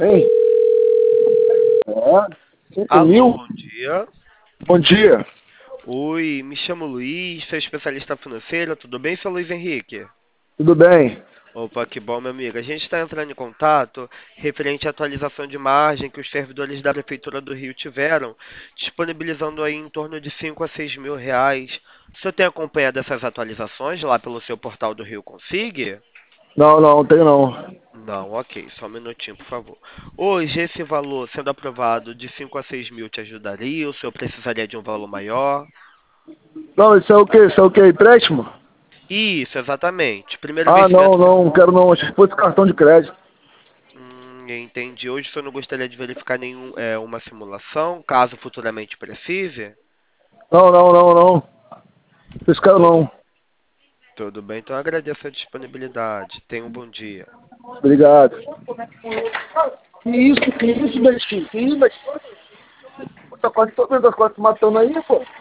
Hein? É, 5 Alô, mil? bom dia. Bom dia. Oi, me chamo Luiz, sou especialista financeiro, tudo bem, seu Luiz Henrique? Tudo bem? Opa, que bom, meu amigo. A gente está entrando em contato referente à atualização de margem que os servidores da Prefeitura do Rio tiveram, disponibilizando aí em torno de 5 a 6 mil reais. O senhor tem acompanhado essas atualizações lá pelo seu portal do Rio Consig? Não, não tenho não. Não, ok, só um minutinho, por favor. Hoje, esse valor sendo aprovado de 5 a 6 mil te ajudaria? O senhor precisaria de um valor maior? Não, isso é o quê? Isso é o quê? Empréstimo? Isso, exatamente. Primeiro Ah, não, vencimento de. não quero não. Acho que fosse cartão de crédito. Entendi. Hoje o senhor não gostaria de verificar uma simulação, caso futuramente precise? Não, não, não, não. Vocês quero Tudo, não. tudo bem, então eu agradeço a disponibilidade. Tenha um bom dia. Obrigado. Que isso, Betinho? Que isso, Betinho? Tá quase todo mundo matando aí, pô.